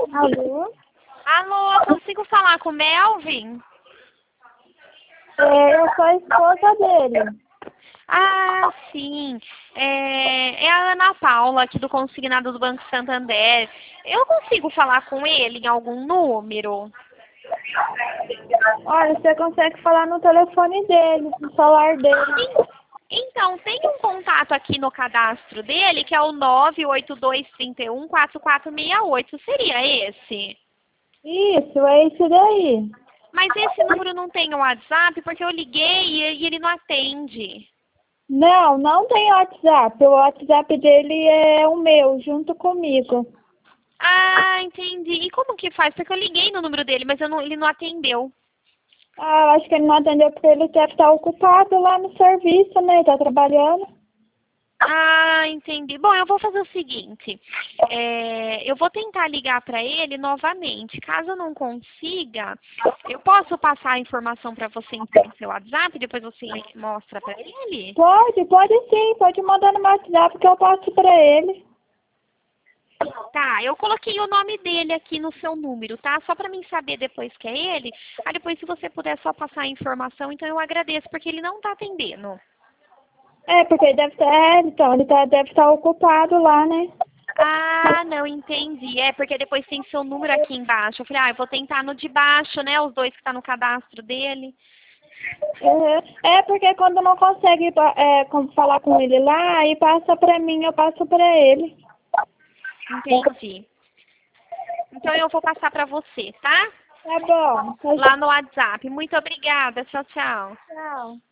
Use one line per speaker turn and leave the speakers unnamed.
Alô?
Alô, eu consigo falar com o Melvin?
Eu sou a esposa dele.
Ah, sim. É a Ana Paula, aqui do Consignado do Banco Santander. Eu consigo falar com ele em algum número?
Olha, você consegue falar no telefone dele, no celular dele.
Então, tem um contato aqui no cadastro dele, que é o 982314468. Seria esse?
Isso, é esse daí.
Mas esse número não tem o WhatsApp, porque eu liguei e ele não atende.
Não, não tem WhatsApp. O WhatsApp dele é o meu, junto comigo.
Ah, entendi. E como que faz? Porque eu liguei no número dele, mas ele não atendeu.
Ah, eu acho que ele não atendeu porque ele deve estar ocupado lá no serviço, né? Tá trabalhando.
Ah, entendi. Bom, eu vou fazer o seguinte. Eu vou tentar ligar para ele novamente. Caso eu não consiga, eu posso passar a informação para você então no seu WhatsApp, depois você mostra para ele?
Pode sim, pode mandar no WhatsApp que eu passo pra ele.
Tá, eu coloquei o nome dele aqui no seu número, tá? Só para mim saber depois que é ele. Aí depois, se você puder só passar a informação, então eu agradeço, porque ele não tá atendendo.
É, porque ele deve estar, deve estar ocupado lá, né?
Ah, não, entendi. É, porque depois tem seu número aqui embaixo. Eu falei, eu vou tentar no de baixo, né? Os dois que tá no cadastro dele.
Uhum. É porque quando não consegue como falar com ele lá, aí passa pra mim, eu passo pra ele.
Entendi. Então eu vou passar para você, tá?
Tá bom.
Lá no WhatsApp. Muito obrigada. Tchau, tchau.
Tchau.